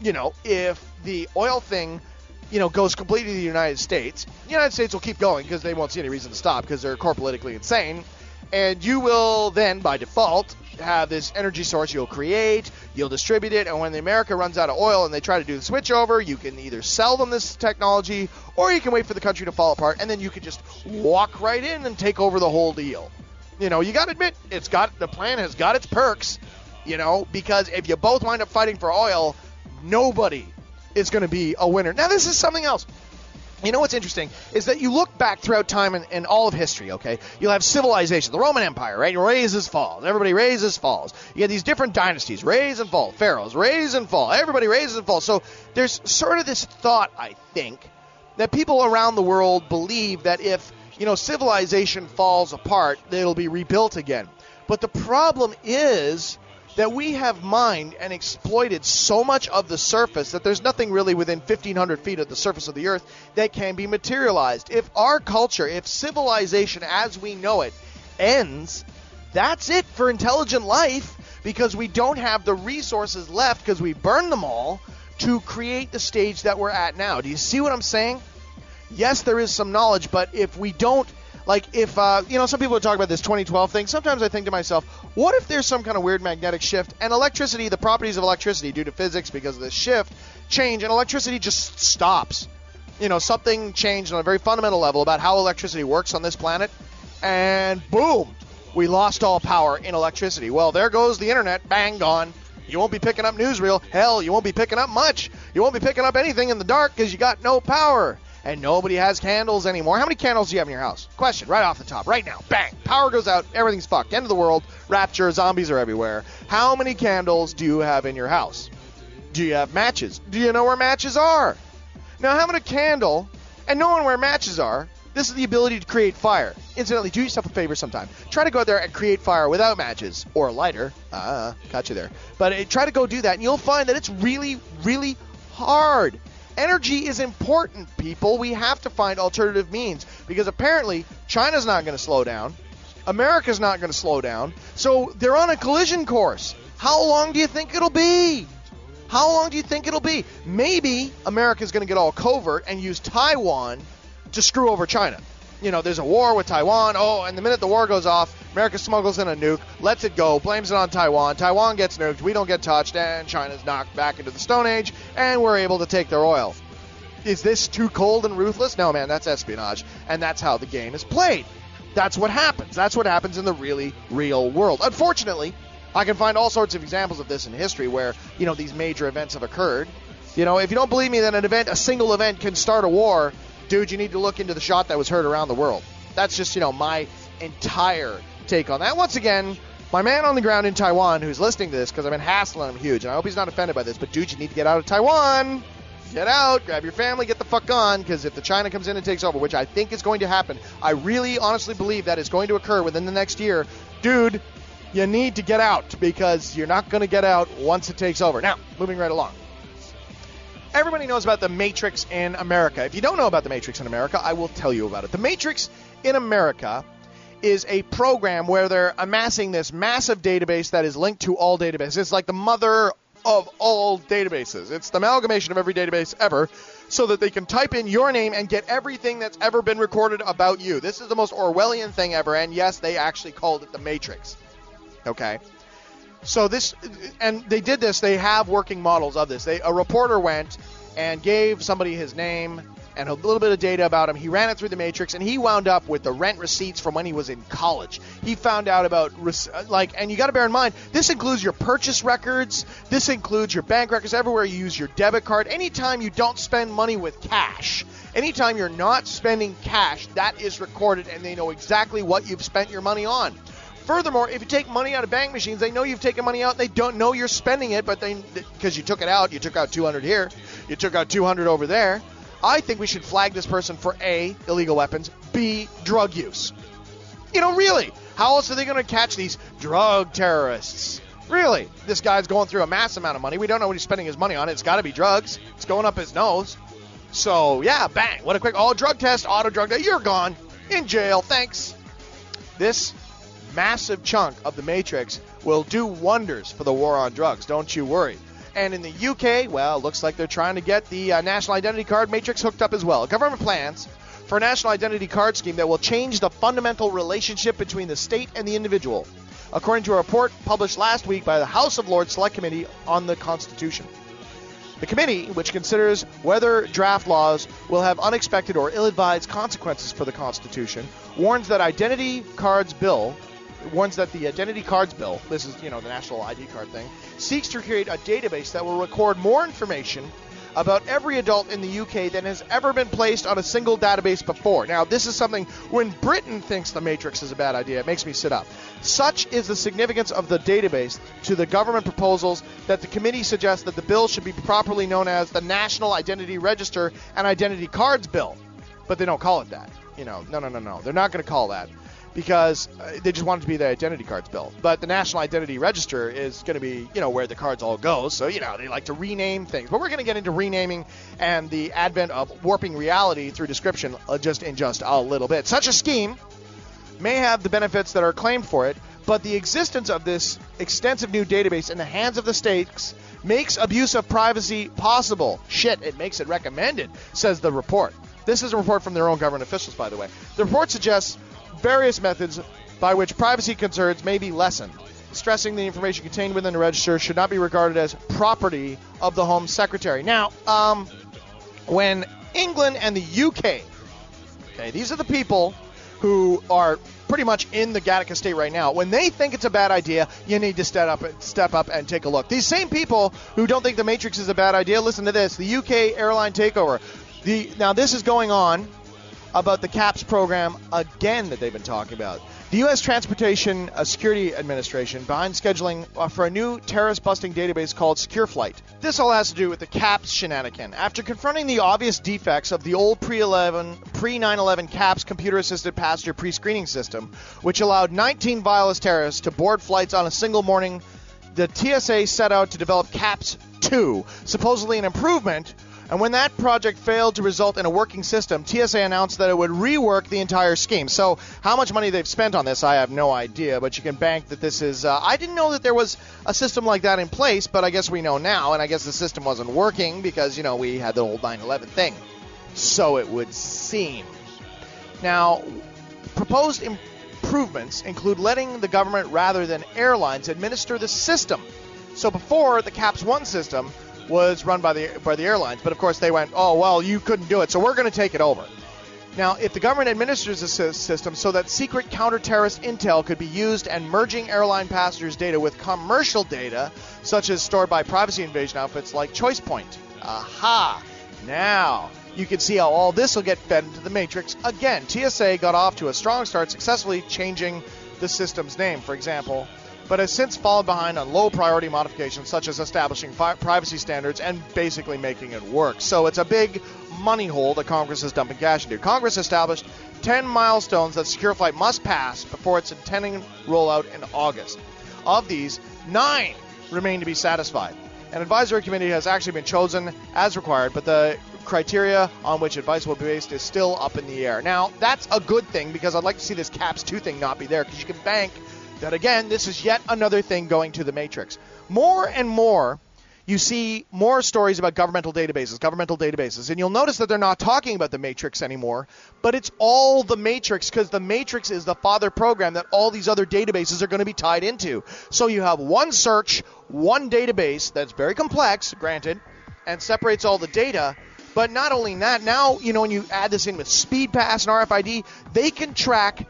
if the oil thing, goes completely to the United States will keep going because they won't see any reason to stop because they're politically insane. And you will then, by default, have this energy source you'll create, you'll distribute it, and when America runs out of oil and they try to do the switch over, you can either sell them this technology or you can wait for the country to fall apart, and then you can just walk right in and take over the whole deal. You got to admit, the plan has got its perks, because if you both wind up fighting for oil, nobody is going to be a winner. Now, this is something else. What's interesting is that you look back throughout time in all of history, okay? You'll have civilization, the Roman Empire, right? Raises, falls. Everybody raises, falls. You have these different dynasties, raise and fall. Pharaohs, raise and fall. Everybody raises and falls. So there's sort of this thought, I think, that people around the world believe that if, civilization falls apart, it'll be rebuilt again. But the problem is that we have mined and exploited so much of the surface that there's nothing really within 1,500 feet of the surface of the earth that can be materialized. If our culture, if civilization as we know it ends, that's it for intelligent life, because we don't have the resources left because we burned them all to create the stage that we're at now. Do you see what I'm saying? Yes, there is some knowledge, but if we don't, some people talk about this 2012 thing. Sometimes I think to myself, what if there's some kind of weird magnetic shift and electricity, the properties of electricity due to physics because of this shift change and electricity just stops? Something changed on a very fundamental level about how electricity works on this planet, and boom, we lost all power in electricity. Well, there goes the internet, bang, gone. You won't be picking up newsreel. Hell, you won't be picking up much. You won't be picking up anything in the dark because you got no power. And nobody has candles anymore. How many candles do you have in your house? Question, right off the top, right now. Bang! Power goes out, everything's fucked. End of the world, rapture, zombies are everywhere. How many candles do you have in your house? Do you have matches? Do you know where matches are? Now, having a candle and knowing where matches are, this is the ability to create fire. Incidentally, do yourself a favor sometime. Try to go out there and create fire without matches or a lighter. Got you there. But try to go do that, and you'll find that it's really, really hard. Energy is important, people. We have to find alternative means because apparently China's not going to slow down. America's not going to slow down. So they're on a collision course. How long do you think it'll be? How long do you think it'll be? Maybe America's going to get all covert and use Taiwan to screw over China. There's a war with Taiwan. Oh, and the minute the war goes off, America smuggles in a nuke, lets it go, blames it on Taiwan. Taiwan gets nuked, we don't get touched, and China's knocked back into the Stone Age, and we're able to take their oil. Is this too cold and ruthless? No, man, that's espionage, and that's how the game is played. That's what happens. That's what happens in the really real world. Unfortunately, I can find all sorts of examples of this in history where, these major events have occurred. If you don't believe me that a single event can start a war, dude, you need to look into the shot that was heard around the world. That's just, my entire take on that. Once again, my man on the ground in Taiwan who's listening to this, because I've been hassling him huge, and I hope he's not offended by this, but dude, you need to get out of Taiwan. Get out, grab your family, get the fuck on, because if the China comes in and takes over, which I think is going to happen, I really honestly believe that is going to occur within the next year, dude, you need to get out, because you're not going to get out once it takes over. Now, moving right along. Everybody knows about the Matrix in America. If you don't know about the Matrix in America, I will tell you about it. The Matrix in America is a program where they're amassing this massive database that is linked to all databases. It's like the mother of all databases. It's the amalgamation of every database ever so that they can type in your name and get everything that's ever been recorded about you. This is the most Orwellian thing ever, and yes, they actually called it the Matrix. Okay? So this, and they did this, they have working models of this. A reporter went and gave somebody his name and a little bit of data about him. He ran it through the Matrix, and he wound up with the rent receipts from when he was in college. He found out about, and you got to bear in mind, this includes your purchase records, this includes your bank records, everywhere you use your debit card. Anytime you don't spend money with cash, anytime you're not spending cash, that is recorded, and they know exactly what you've spent your money on. Furthermore, if you take money out of bank machines, they know you've taken money out. They don't know you're spending it, but because you took it out, you took out 200 here, you took out 200 over there. I think we should flag this person for A, illegal weapons, B, drug use. Really, how else are they going to catch these drug terrorists? Really, this guy's going through a massive amount of money. We don't know what he's spending his money on. It's got to be drugs. It's going up his nose. So, yeah, bang. What a quick, drug test, auto drug test. You're gone. In jail. Thanks. This massive chunk of the Matrix will do wonders for the war on drugs. Don't you worry. And in the UK, well, looks like they're trying to get the National Identity Card Matrix hooked up as well. Government plans for a National Identity Card scheme that will change the fundamental relationship between the state and the individual, according to a report published last week by the House of Lords Select Committee on the Constitution. The committee, which considers whether draft laws will have unexpected or ill-advised consequences for the Constitution, warns that the Identity Cards Bill, this is, the National ID Card thing, seeks to create a database that will record more information about every adult in the UK than has ever been placed on a single database before. Now, this is something, when Britain thinks the Matrix is a bad idea, it makes me sit up. Such is the significance of the database to the government proposals that the committee suggests that the bill should be properly known as the National Identity Register and Identity Cards Bill. But they don't call it that. No. They're not going to call that, because they just want it to be the Identity Cards Bill. But the National Identity Register is going to be, where the cards all go. So, they like to rename things. But we're going to get into renaming and the advent of warping reality through description just in a little bit. Such a scheme may have the benefits that are claimed for it, but the existence of this extensive new database in the hands of the states makes abuse of privacy possible. Shit, it makes it recommended, says the report. This is a report from their own government officials, by the way. The report suggests various methods by which privacy concerns may be lessened, stressing the information contained within the register should not be regarded as property of the Home Secretary. Now, when England and the UK, these are the people who are pretty much in the Gattaca state right now, when they think it's a bad idea, you need to step up and take a look. These same people who don't think the Matrix is a bad idea, listen to this, the UK airline takeover. Now, this is going on about the CAPS program again that they've been talking about. The U.S. Transportation Security Administration behind scheduling for a new terrorist-busting database called SecureFlight. This all has to do with the CAPS shenanigan. After confronting the obvious defects of the old pre-9/11 CAPS computer-assisted passenger pre-screening system, which allowed 19 violent terrorists to board flights on a single morning, the TSA set out to develop CAPS 2, supposedly an improvement. And when that project failed to result in a working system, TSA announced that it would rework the entire scheme. So how much money they've spent on this, I have no idea, but you can bank that this is... I didn't know that there was a system like that in place, but I guess we know now, and I guess the system wasn't working because, we had the old 9/11 thing. So it would seem. Now, proposed improvements include letting the government rather than airlines administer the system. So before, the CAPS 1 system was run by the airlines, but of course they went, oh, well, you couldn't do it, so we're going to take it over. Now, if the government administers a system so that secret counter-terrorist intel could be used and merging airline passengers' data with commercial data, such as stored by privacy invasion outfits like ChoicePoint. Aha! Now, you can see how all this will get fed into the Matrix. Again, TSA got off to a strong start, successfully changing the system's name, for example, but has since fallen behind on low-priority modifications such as establishing privacy standards and basically making it work. So it's a big money hole that Congress is dumping cash into. Congress established 10 milestones that SecureFlight must pass before its intending rollout in August. Of these, 9 remain to be satisfied. An advisory committee has actually been chosen as required, but the criteria on which advice will be based is still up in the air. Now, that's a good thing because I'd like to see this CAPS 2 thing not be there because you can bank that, again, this is yet another thing going to the Matrix. More and more, you see more stories about governmental databases, and you'll notice that they're not talking about the Matrix anymore, but it's all the Matrix because the Matrix is the father program that all these other databases are going to be tied into. So you have one search, one database that's very complex, granted, and separates all the data. But not only that, now, when you add this in with SpeedPass and RFID, they can track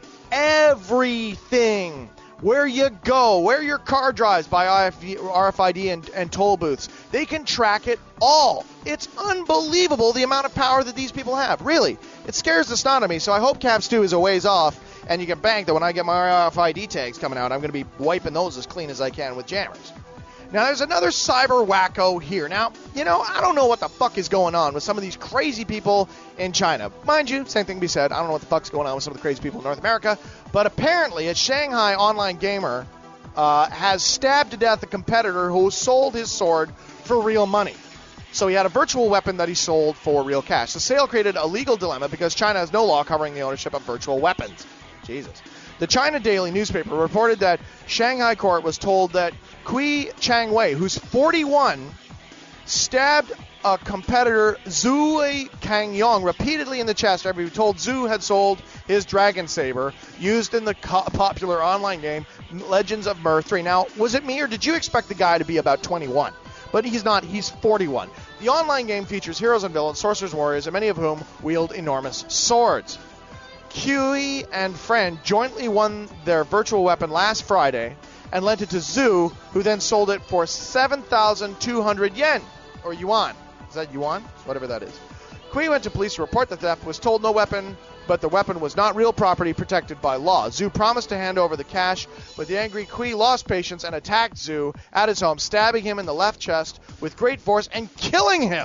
everything. Where you go, where your car drives by RFID and toll booths. They can track it all. It's unbelievable the amount of power that these people have. Really, it scares the snot out of me, so I hope CAPS 2 is a ways off, and you can bank that when I get my RFID tags coming out, I'm going to be wiping those as clean as I can with jammers. Now, there's another cyber wacko here. Now, I don't know what the fuck is going on with some of these crazy people in China. Mind you, same thing can be said. I don't know what the fuck's going on with some of the crazy people in North America. But apparently, a Shanghai online gamer has stabbed to death a competitor who sold his sword for real money. So he had a virtual weapon that he sold for real cash. The sale created a legal dilemma because China has no law covering the ownership of virtual weapons. Jesus. The China Daily newspaper reported that Shanghai court was told that Kui Changwei, who's 41, stabbed a competitor, Zhu Kangyong, repeatedly in the chest after he told Zhu had sold his dragon saber used in the popular online game Legends of Mir 3. Now, was it me or did you expect the guy to be about 21? But he's not. He's 41. The online game features heroes and villains, sorcerers, warriors, and many of whom wield enormous swords. Kui and friend jointly won their virtual weapon last Friday and lent it to Zhu, who then sold it for 7,200 yen, or yuan. Is that yuan? Whatever that is. Kui went to police to report the theft, was told no weapon, but the weapon was not real property protected by law. Zhu promised to hand over the cash, but the angry Kui lost patience and attacked Zhu at his home, stabbing him in the left chest with great force and killing him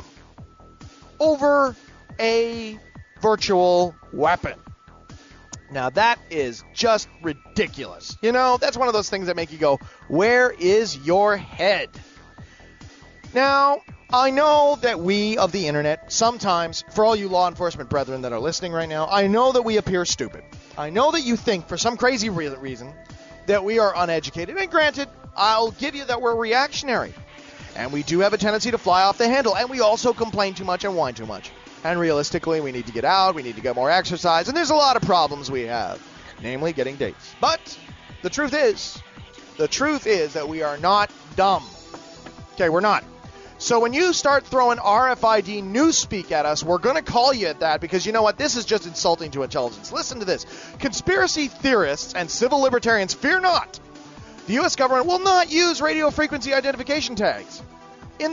over a virtual weapon. Now that is just ridiculous. You know, that's one of those things that make you go, where is your head? Now, I know that we of the internet, sometimes, for all you law enforcement brethren that are listening right now, I know that we appear stupid. I know that you think, for some crazy reason, that we are uneducated. And granted, I'll give you that we're reactionary. And we do have a tendency to fly off the handle. And we also complain too much and whine too much. And realistically, we need to get out, we need to get more exercise, and there's a lot of problems we have, namely getting dates. But the truth is that we are not dumb. Okay, we're not. So when you start throwing RFID newspeak at us, we're going to call you at that because you know what? This is just insulting to intelligence. Listen to this. Conspiracy theorists and civil libertarians fear not. The U.S. government will not use radio frequency identification tags in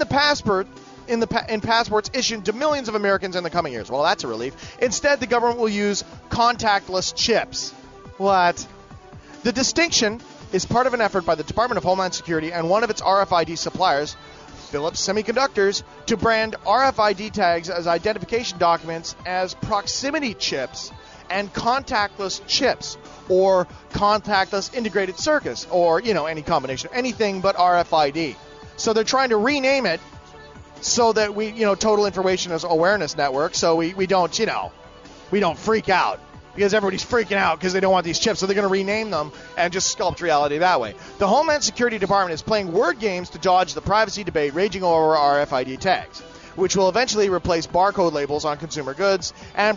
passports issued to millions of Americans in the coming years. Well, that's a relief. Instead, the government will use contactless chips. What? The distinction is part of an effort by the Department of Homeland Security and one of its RFID suppliers, Philips Semiconductors, to brand RFID tags as identification documents as proximity chips and contactless chips, or contactless integrated circuits, or, you know, any combination, anything but RFID. So they're trying to rename it so that we, you know, Total Information Awareness Network, so we don't, you know, we don't freak out. Because everybody's freaking out because they don't want these chips, so they're going to rename them and just sculpt reality that way. The Homeland Security Department is playing word games to dodge the privacy debate raging over RFID tags, which will eventually replace barcode labels on consumer goods, and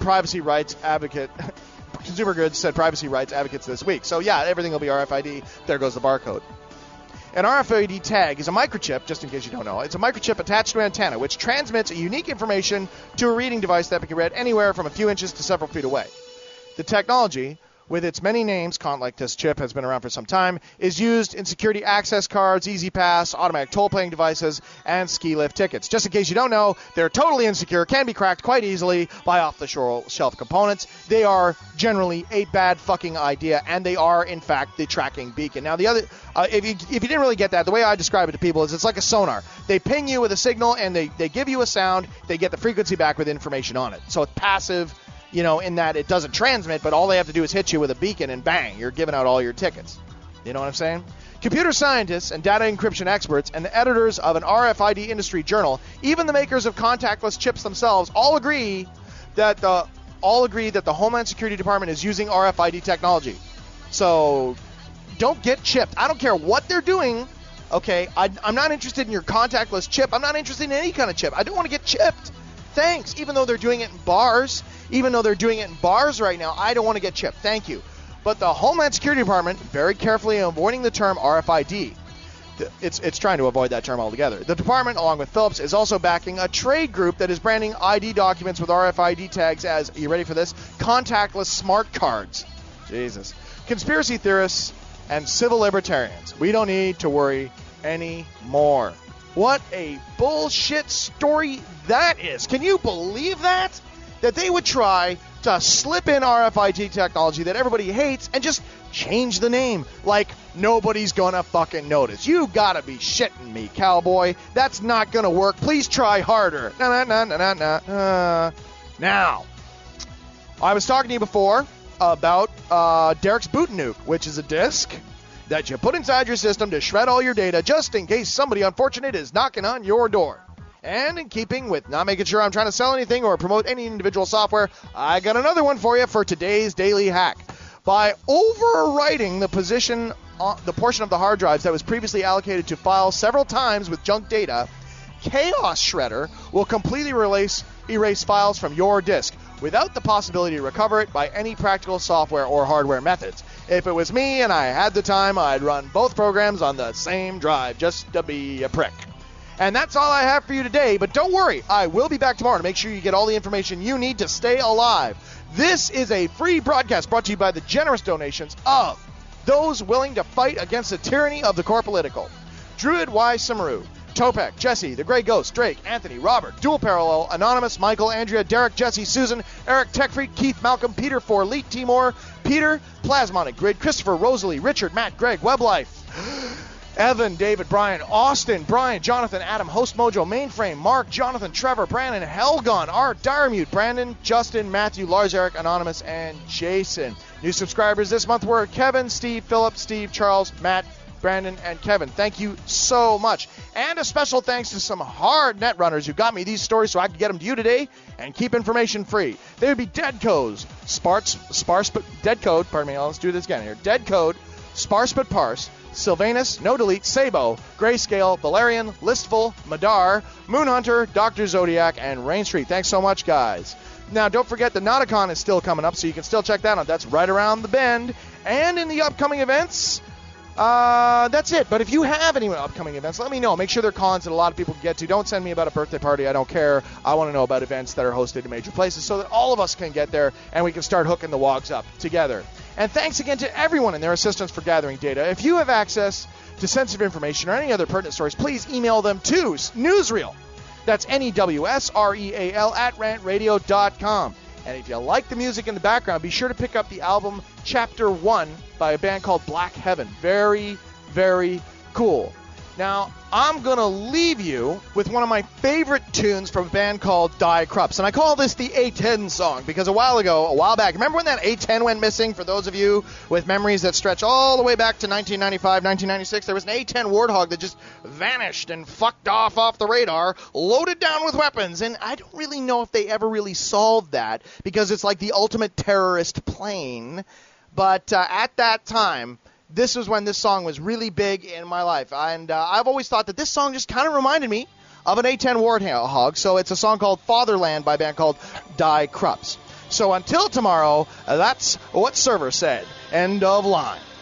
Consumer Goods said privacy rights advocates this week. So yeah, everything will be RFID. There goes the barcode. An RFID tag is a microchip, just in case you don't know. It's a microchip attached to an antenna, which transmits a unique information to a reading device that can be read anywhere from a few inches to several feet away. The technology, with its many names, like this chip has been around for some time, is used in security access cards, Easy Pass, automatic toll-paying devices, and ski lift tickets. Just in case you don't know, they're totally insecure, can be cracked quite easily by off-the-shelf components. They are generally a bad fucking idea, and they are, in fact, the tracking beacon. Now, the other, if you didn't really get that, the way I describe it to people is it's like a sonar. They ping you with a signal, and they give you a sound. They get the frequency back with information on it. So it's passive, you know, in that it doesn't transmit, but all they have to do is hit you with a beacon and bang, you're giving out all your tickets. You know what I'm saying? Computer scientists and data encryption experts and the editors of an RFID industry journal, even the makers of contactless chips themselves, all agree that the Homeland Security Department is using RFID technology. So don't get chipped. I don't care what they're doing. Okay, I'm not interested in your contactless chip. I'm not interested in any kind of chip. I don't want to get chipped. Thanks. Even though they're doing it in bars. Even though they're doing it in bars right now, I don't want to get chipped. Thank you. But the Homeland Security Department, very carefully avoiding the term RFID, it's trying to avoid that term altogether. The department, along with Philips, is also backing a trade group that is branding ID documents with RFID tags as, are you ready for this? Contactless smart cards. Jesus. Conspiracy theorists and civil libertarians, we don't need to worry anymore. What a bullshit story that is. Can you believe that? That they would try to slip in RFID technology that everybody hates and just change the name like nobody's gonna fucking notice. You gotta be shitting me, cowboy. That's not gonna work. Please try harder. Now, I was talking to you before about Derek's Boot Nuke, which is a disc. that you put inside your system to shred all your data just in case somebody unfortunate is knocking on your door. And in keeping with not making sure I'm trying to sell anything or promote any individual software, I got another one for you for today's daily hack. By overwriting the portion of the hard drives that was previously allocated to files several times with junk data, Chaos Shredder will completely erase files from your disk without the possibility to recover it by any practical software or hardware methods. If it was me and I had the time, I'd run both programs on the same drive just to be a prick. And that's all I have for you today, but don't worry, I will be back tomorrow to make sure you get all the information you need to stay alive. This is a free broadcast brought to you by the generous donations of those willing to fight against the tyranny of the core political. Druid Y. Samaru, Topek, Jesse, The Grey Ghost, Drake, Anthony, Robert, Dual Parallel, Anonymous, Michael, Andrea, Derek, Jesse, Susan, Eric, Tech Freak, Keith, Malcolm, Peter, Forleet, Timor, Peter, Plasmonic Grid, Christopher, Rosalie, Richard, Matt, Greg, Weblife, Evan, David, Brian, Austin, Brian, Jonathan, Adam, Host Mojo, Mainframe, Mark, Jonathan, Trevor, Brandon, Helgon, Art, Diremute, Brandon, Justin, Matthew, Lars, Eric, Anonymous, and Jason. New subscribers this month were Kevin, Steve, Philip, Steve, Charles, Matt, Brandon, and Kevin. Thank you so much. And a special thanks to some hard net runners who got me these stories so I could get them to you today and keep information free. They would be Dead Code, let's do this again here. Dead Code, Sparse But Parse, Sylvanus, No Delete, Sabo, Grayscale, Valerian, Listful, Madar, Moonhunter, Dr. Zodiac, and Rain Street. Thanks so much, guys. Now, don't forget the Nauticon is still coming up, so you can still check that out. That's right around the bend. And in the upcoming events, that's it. But if you have any upcoming events, let me know. Make sure they're cons that a lot of people can get to. Don't send me about a birthday party. I don't care. I want to know about events that are hosted in major places so that all of us can get there and we can start hooking the wogs up together. And thanks again to everyone and their assistance for gathering data. If you have access to sensitive information or any other pertinent stories, please email them to Newsreel. That's NEWSREAL at rantradio.com. And if you like the music in the background, be sure to pick up the album Chapter 1 by a band called Black Heaven. Very, very cool. Now, I'm going to leave you with one of my favorite tunes from a band called Die Krupps. And I call this the A10 song because a while back, remember when that A10 went missing? For those of you with memories that stretch all the way back to 1995, 1996, there was an A10 Warthog that just vanished and fucked off the radar, loaded down with weapons. And I don't really know if they ever really solved that because it's like the ultimate terrorist plane. But at that time, this was when this song was really big in my life. And I've always thought that this song just kind of reminded me of an A10 Warthog. So it's a song called Fatherland by a band called Die Krupps. So until tomorrow, that's what Server said. End of line.